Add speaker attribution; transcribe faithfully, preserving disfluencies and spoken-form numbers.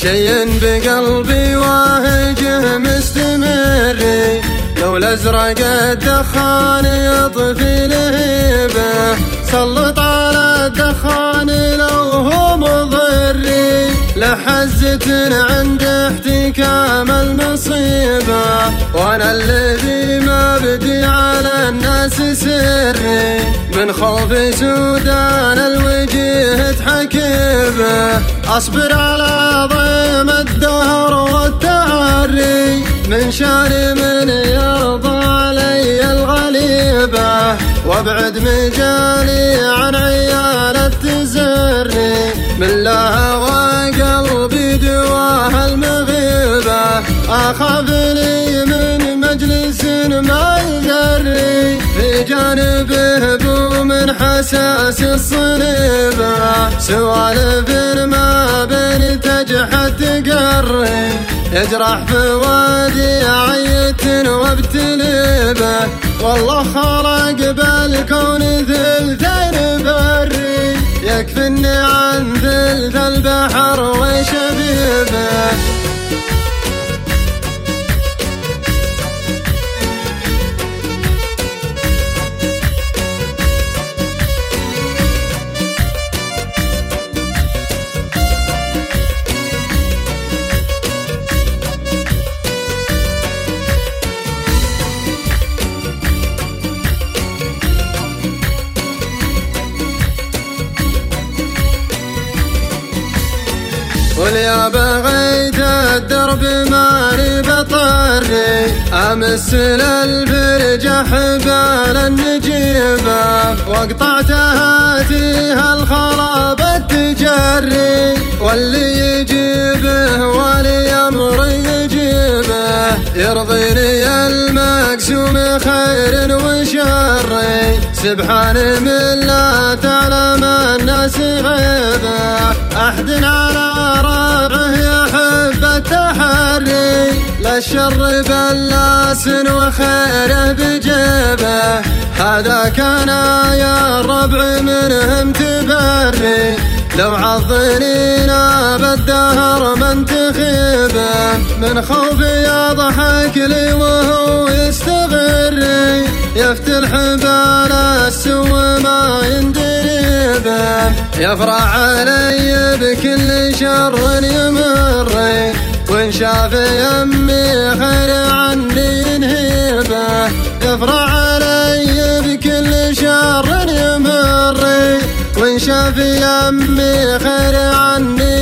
Speaker 1: شي بقلبي واهجه مستمر، لو الازرق الدخان يطفي لهيبه، سلط على الدخان لو هو مضري، لحزة عند احتكام المصيبة، وانا الذي ما بدي على الناس سري، من خوف سودان الوجيه تحكيبه، اصبر على ضيم الدهر والتعري، من شان من يرضى علي الغليبة، وابعد مجالي عن عيال التزري، من لهوى قلبي دواه المغيبة، اخاف لي من مجلس ما يجري، في جانبه بو من حساس الصليبة، سوالف ما بين تجحد تقري، يجرح فؤادي عيت وابتليبه، والله خلق بالكون ثلثين بري، يكفني عن ثلث البحر وشبيبه. قل يا بغيت الدرب ماني بطري، امس للفرج حبال النجيبه، وقطعت هاتيها الخراب التجري، واللي يجيبه ولي امر يجيبه، يرضيني المقسوم خير وشر، سبحان من لا تعلم الناس غيبه، احد على رابعه يحب التحري، للشر بلاس وخيره بجيبه، هذا كان يا الربع منهم تبري، لو عضنينا بالدهر من تخيبه، من خوفي يضحك لي وهو يستغري، يفتل حبال السوء ما يندري به، يفرح علي بكل شر يمري، وان شاف يمي خير عني ينهيبه، يفرح علي بكل شر يمري، وان شاف يمي خير عني